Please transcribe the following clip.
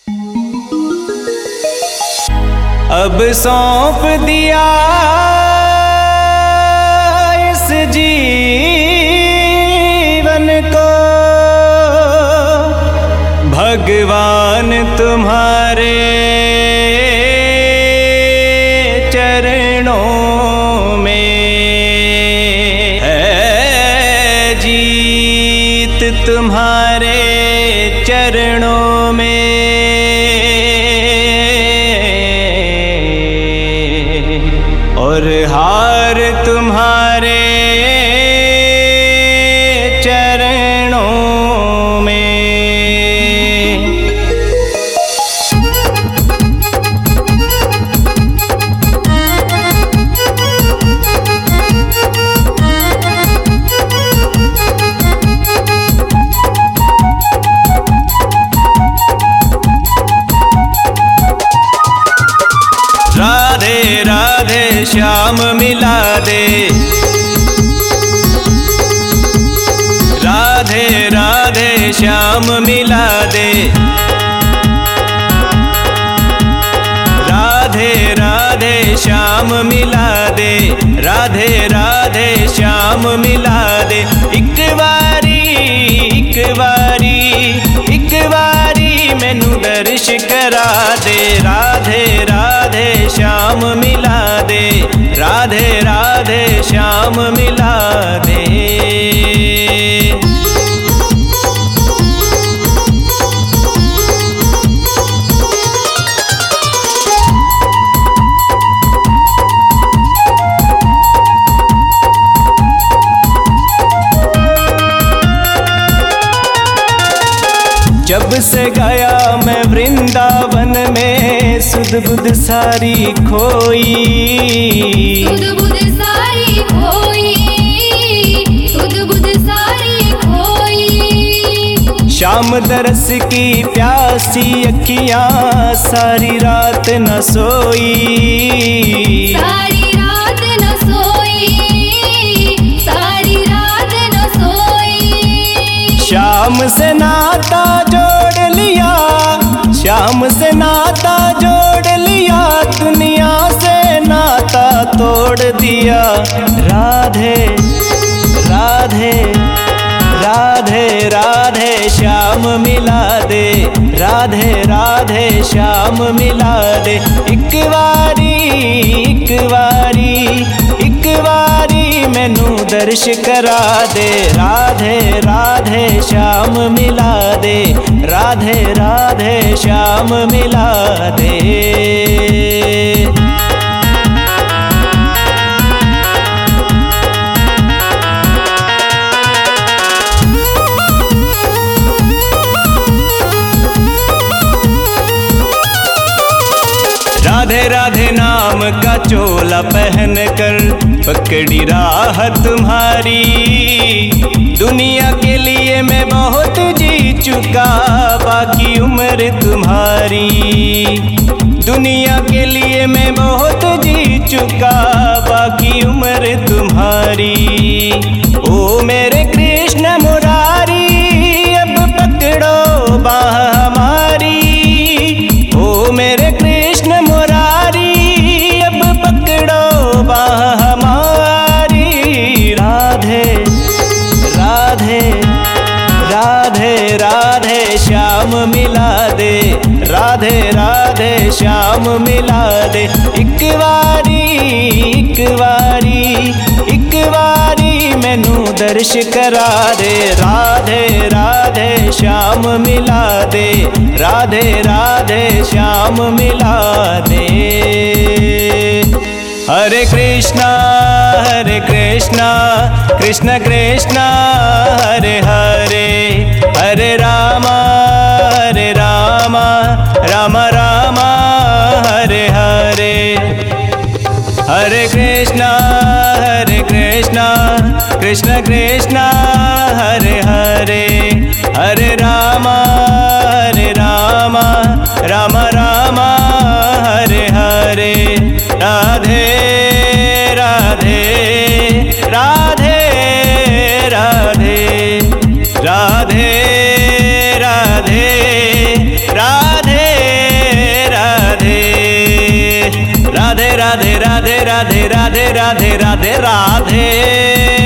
अब सौंप दिया इस जीवन को भगवान तुम्हारे चरणों में है, जीत तुम्हारे चरणों में, और हार तुम्हारे चरणों में। राधे राधे श्याम मिला दे, राधे राधे श्याम मिला दे, राधे राधे श्याम मिला दे, राधे राधे श्याम मिला दे। एक बारी मैनू दर्श करा दे, राधे राधे श्याम मिला दे, राधे राधे श्याम मिला दे। जब से गया मैं वृंदावन में सुध बुध सारी खोई, सुध बुध सारी खोई, सुध बुध सारी खोई। शाम दरस की प्यासी अखियां सारी रात न सोई, सारी रात न सोई, सारी रात न सोई। शाम से नाता जोड़ लिया, शाम से नाता जोड़ लिया, दुनिया से नाता तोड़ दिया। राधे राधे राधे राधे श्याम मिला दे, राधे राधे श्याम मिला दे। एक बारी मैनू दर्श करा दे, राधे राधे श्याम मिला दे, राधे राधे श्याम मिला दे। राधे राधे नाम का चोला पहन कर पकड़ी राह तुम्हारी, दुनिया के लिए मैं बहुत जी चुका, बाकी उम्र तुम्हारी। दुनिया के लिए मैं बहुत जी चुका, बाकी उम्र तुम्हारी। ओ मेरे कृष्ण मुरारी अब पकड़ो बाह हमारी, ओ मेरे कृष्ण मुरारी अब पकड़ो बाह हमारी। राधे राधे राधे राधे श्याम मिला दे, राधे राधे श्याम मिला दे। एक बारी मैनू दर्श करा दे, राधे राधे श्याम मिला दे, राधे राधे श्याम मिला दे। हरे कृष्णा कृष्ण कृष्ण हरे हरे, हरे राम राम राम हरे हरे। हरे कृष्ण कृष्ण कृष्ण हरे हरे, हरे राम राम राम हरे हरे। राधे राधे राधे राधे राधे राधे राधे राधे राधे राधे राधे राधे।